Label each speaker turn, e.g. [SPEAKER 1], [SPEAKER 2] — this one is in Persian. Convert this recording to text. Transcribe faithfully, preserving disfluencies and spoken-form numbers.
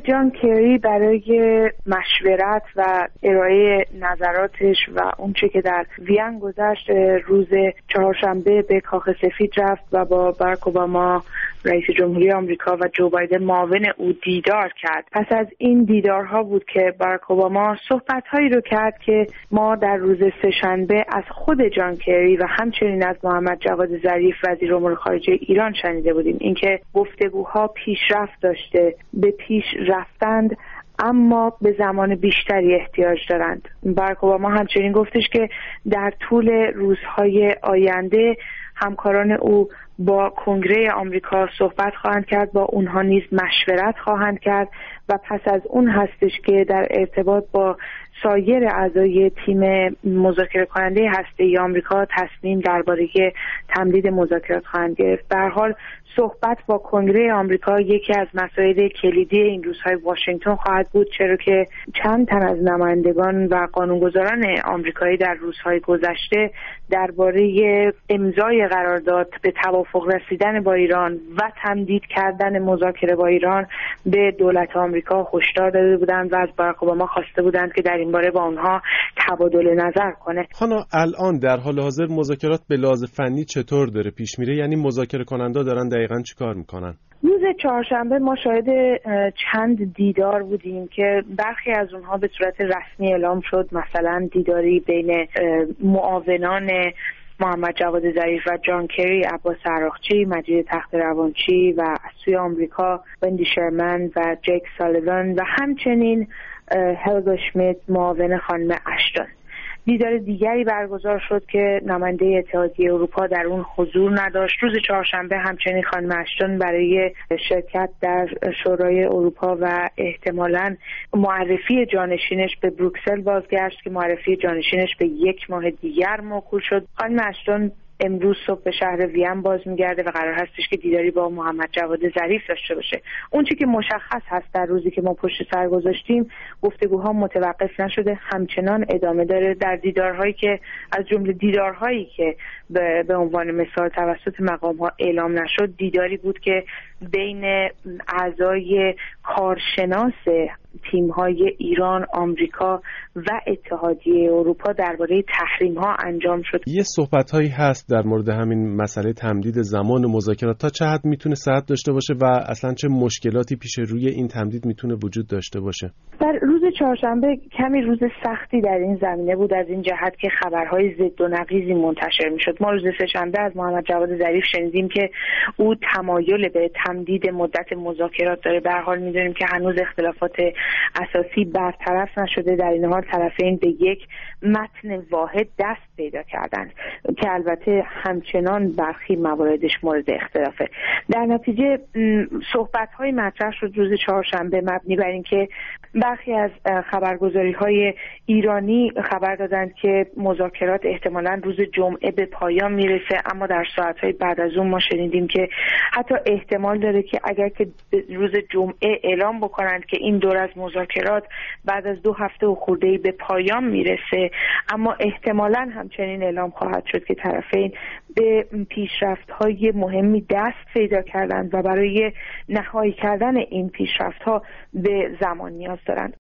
[SPEAKER 1] جان کری برای مشورت و ارائه نظراتش و اونچه که در وین گذشت روز چهارشنبه به کاخ سفید رفت و با باراک اوباما رئیس جمهوری آمریکا و جو بایدن معاون او دیدار کرد. پس از این دیدارها بود که باراک اوباما صحبت‌هایی رو کرد که ما در روز سه‌شنبه از خود جان کری و همچنین از محمد جواد ظریف وزیر امور خارجه ایران شنیده بودیم. اینکه گفتگوها پیشرفت داشته، به پیش رفتند، اما به زمان بیشتری احتیاج دارند. باراک اوباما همچنین گفتش که در طول روزهای آینده همکاران او با کنگره آمریکا صحبت خواهند کرد، با اونها نیز مشورت خواهند کرد و پس از اون هستش که در ارتباط با سایر اعضای تیم مذاکره کننده هسته‌ای آمریکا تصمیم درباره تمدید مذاکرات خواهند گرفت. به هر حال صحبت با کنگره آمریکا یکی از مسائل کلیدی این روزهای واشنگتن خواهد بود، چرا که چند تن از نمایندگان و قانونگذاران آمریکایی در روزهای گذشته درباره امضای قرارداد به توافق رسیدن با ایران و تمدید کردن مذاکره با ایران به دولت آمریکا هشدار داده بودند و از باراک اوباما خواسته بودند که در این باره با اونها تبادل نظر کنه.
[SPEAKER 2] خانم، الان در حال حاضر مذاکرات به لحاظ فنی چطور داره پیش میره؟ یعنی مذاکره کننده دارن دقیقاً چیکار میکنن؟
[SPEAKER 1] روز چهارشنبه ما شاهد چند دیدار بودیم که برخی از اونها به صورت رسمی اعلام شد، مثلا دیداری بین معاونان محمد جواد ظریف و جان کری، عباس عراقچی، مجید تخت روانچی و از سوی آمریکا وندی شرمن و جیک سالیوان و همچنین هلگا شمیت معاون خانم اشتون. دیدار دیگری برگزار شد که نماینده اتحادیه اروپا در اون حضور نداشت. روز چهارشنبه همچنین خانم اشتون برای شرکت در شورای اروپا و احتمالاً معرفی جانشینش به بروکسل بازگشت که معرفی جانشینش به یک ماه دیگر موکول شد. خانم اشتون امروز صبح به شهر وین باز میگرده و قرار هستش که دیداری با محمد جواد ظریف داشته باشه. اون چیزی که مشخص هست در روزی که ما پشت سر گذاشتیم، گفتگوها متوقف نشده، همچنان ادامه داره. در دیدارهایی که از جمله دیدارهایی که به, به عنوان مثال توسط مقام‌ها اعلام نشد، دیداری بود که بین اعضای کارشناس تیم‌های ایران، آمریکا و اتحادیه اروپا درباره تحریم‌ها انجام شد.
[SPEAKER 2] یه صحبت‌هایی هست در مورد همین مسئله تمدید زمان مذاکرات، تا چه حد میتونه صحت داشته باشه و اصلا چه مشکلاتی پیش روی این تمدید میتونه وجود داشته باشه؟
[SPEAKER 1] در روز چهارشنبه کمی روز سختی در این زمینه بود، از این جهت که خبرهای ضد و نقیضی منتشر میشد. ما روز سه‌شنبه از محمد جواد ظریف شنیدیم که او تمایل به تمدید مدت مذاکرات داره. به هر حال میدونیم که هنوز اختلافات اساسی برطرف نشده، در این حال طرفین به یک متن واحد دست پیدا کردند که البته همچنان برخی مواردش مورد اختلافه. در نتیجه صحبت‌های مطرح شد روز چهارشنبه مبنی بر اینکه برخی از خبرگزاری‌های ایرانی خبر دادند که مذاکرات احتمالاً روز جمعه به پایان میرسه، اما در ساعت‌های بعد از اون ما شنیدیم که حتی احتمال داره که اگر که روز جمعه اعلام بکنند که این دور از مذاکرات بعد از دو هفته و خورده‌ای به پایان میرسه، اما احتمالاً همچنین اعلام خواهد شد که طرفین به پیشرفت‌های مهمی دست پیدا کردند و برای نهایی کردن این پیشرفت‌ها به زمان نیاز دارند.